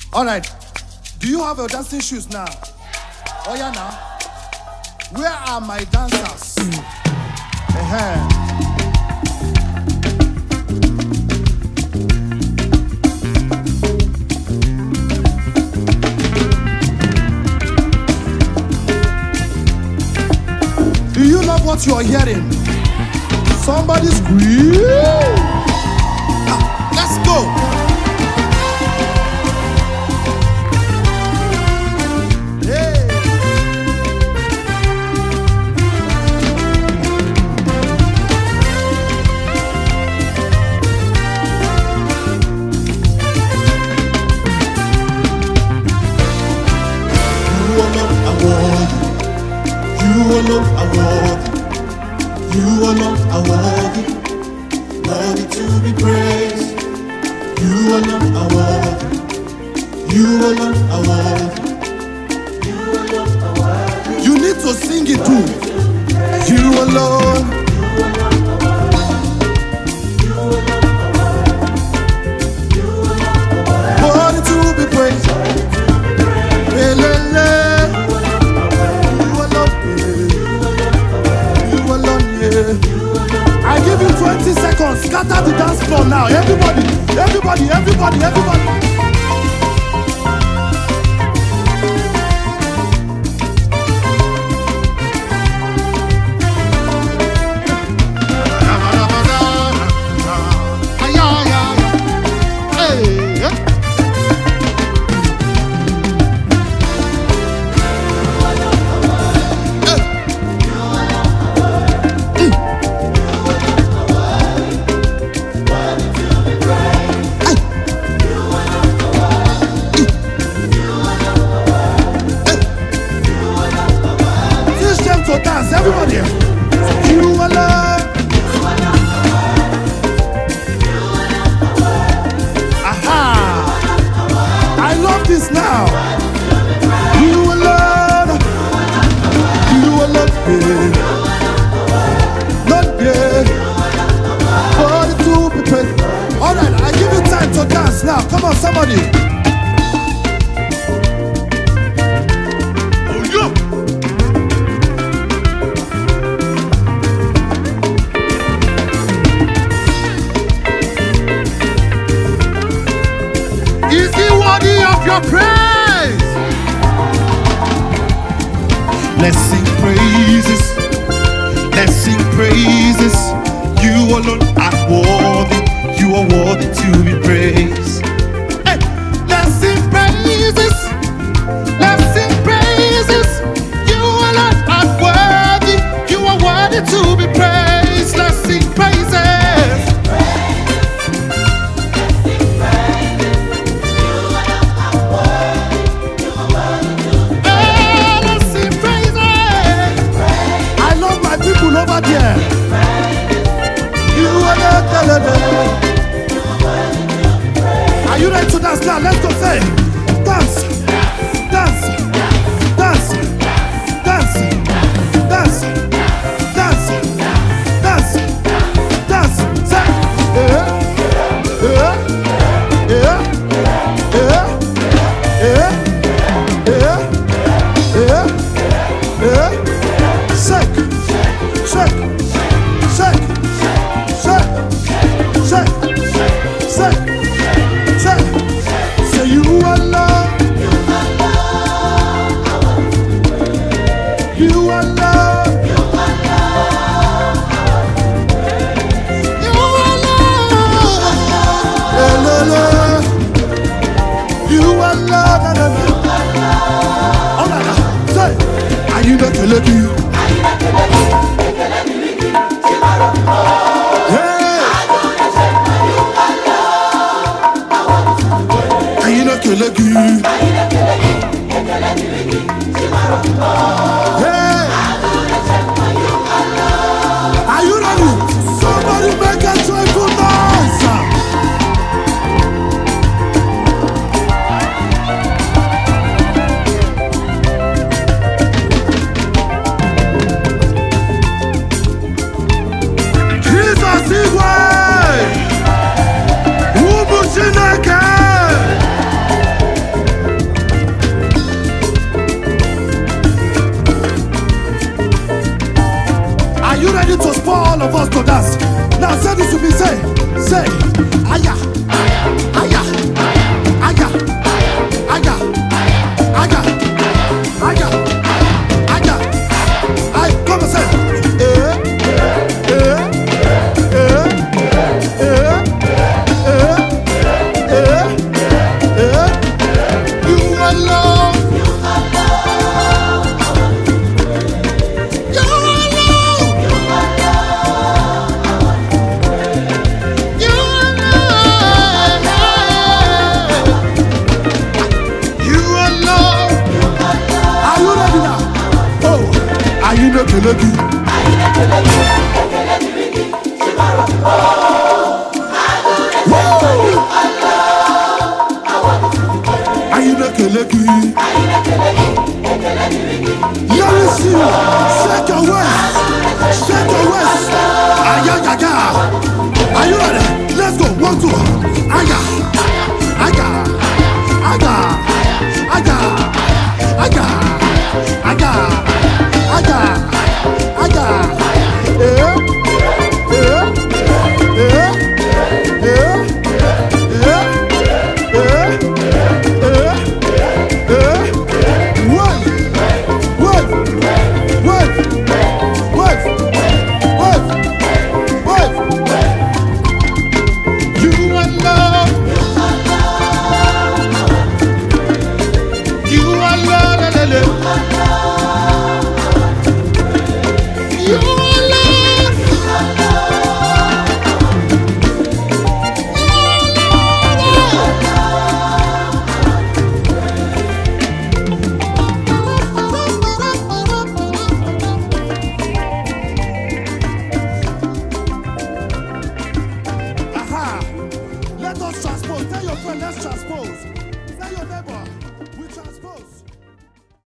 All right. Do you have your dancing shoes now? Oh yeah, now. Where are my dancers? Do you love what you are hearing? Somebody scream. Let's go. You alone are worthy. You alone are worthy. Worthy to be praised. You alone are worthy. You alone are worthy. You alone are worthy. You need to sing it too. You alone. Worthy to be praised. I give you 20 seconds. Scatter the dance floor now. Everybody. Dance, everybody. You alone. Aha! I love this now. You alone. You alone. Not yet. Worthy to be praised. All right, I give you time to dance now. Come on, somebody. Is he worthy of your praise? Let's sing praises. Let's sing praises. You alone are worthy. You are worthy to be praised. Hey, let's sing praises. Let's sing praises. You alone are worthy. You are worthy to be praised. Let's sing praises. Over there, you are you ready to dance now? Let's go, say dance, dance, dance, dance, dance, dance, dance, dance, say Say you are for all of us to dance. Now say this to me, say, aya, aya, aya, aya, aya, aya, aya. I come and say, you alone. Shake your waist, shake your waist. Aya, aya. Are you ready? Let's go. 1, 2. Aya, aya, aya, aya, aya, aya, aya, aya. Let us transpose. Tell your friend, let's transpose. Tell your neighbor.